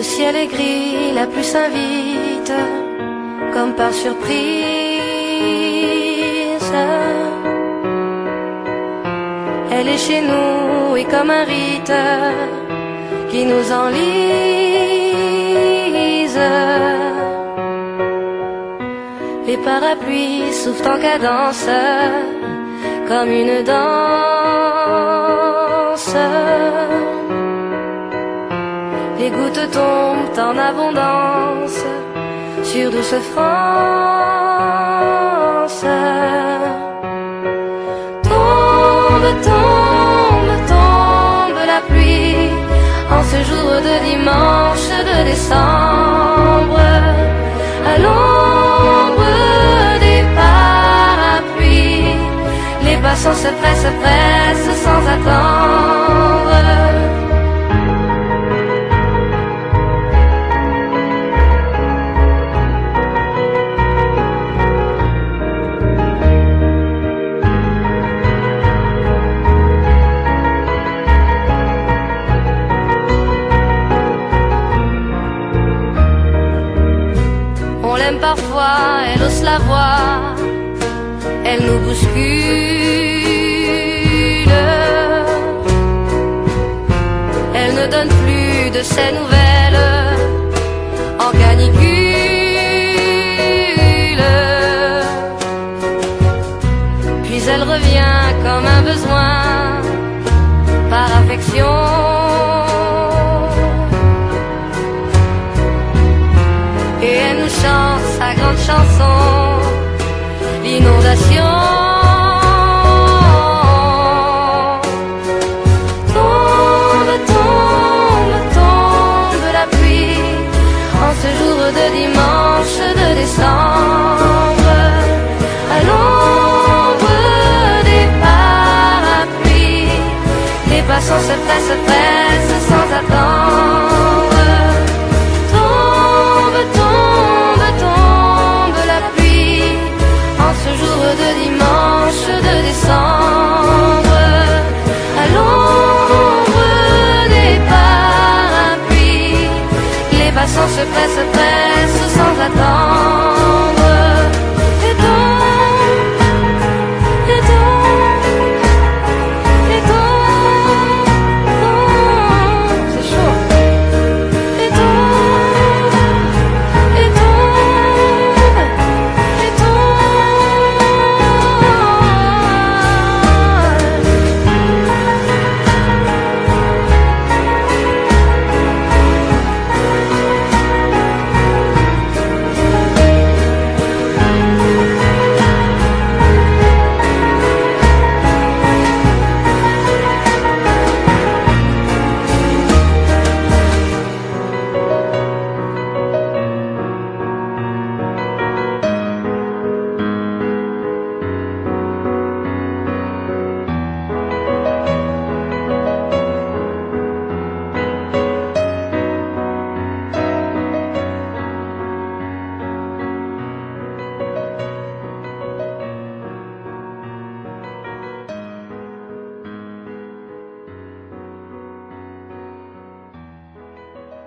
Le ciel est gris, la pluie s'invite, comme par surprise. Elle est chez nous et comme un rite qui nous enlise. Les parapluies soufflent en cadence, comme une danse. Les gouttes tombent en abondance sur douce France. Tombe, tombe, tombe la pluie en ce jour de dimanche de décembre, à l'ombre des parapluies. Les passants se pressent sans attendre. Parfois, elle ose la voix, elle nous bouscule. Elle ne donne plus de ses nouvelles en canicule. Puis elle revient comme un besoin par affection. Et elle nous chante sa grande chanson, l'inondation. Tombe, tombe, tombe la pluie en ce jour de dimanche de décembre, à l'ombre des parapluies. Les passants se pressent